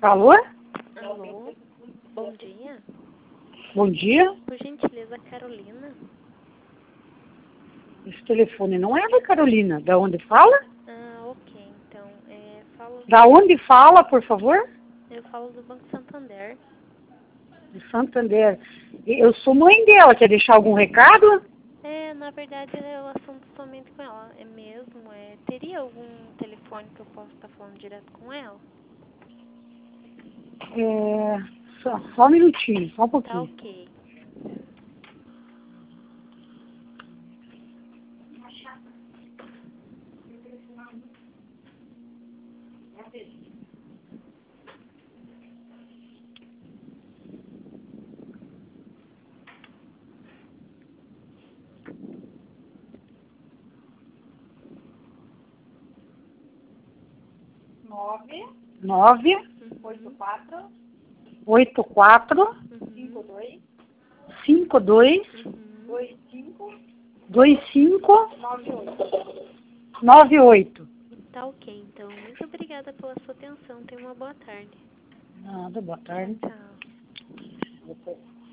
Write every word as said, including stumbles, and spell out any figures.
Alô? Alô? Bom dia. Bom dia. Por gentileza, Carolina. Esse telefone não é da Carolina. Da onde fala? Ah, ok. Então, é, falo... Da onde fala, por favor? Eu falo do Banco Santander. De Santander. Eu sou mãe dela. Quer deixar algum recado? É, na verdade, é o assunto somente com ela. É mesmo? É, teria algum telefone que eu possa estar falando direto com ela? É, só, só um minutinho, só um Tá pouquinho. ok. Nove, Nove, oito, quatro, oito, quatro, cinco, Uhum. dois, cinco, dois, Uhum. dois, cinco, dois, cinco, nove, oito. nove, oito. Tá ok, então. Muito obrigada pela sua atenção. Tenha uma boa tarde. Nada, boa tarde. Tchau.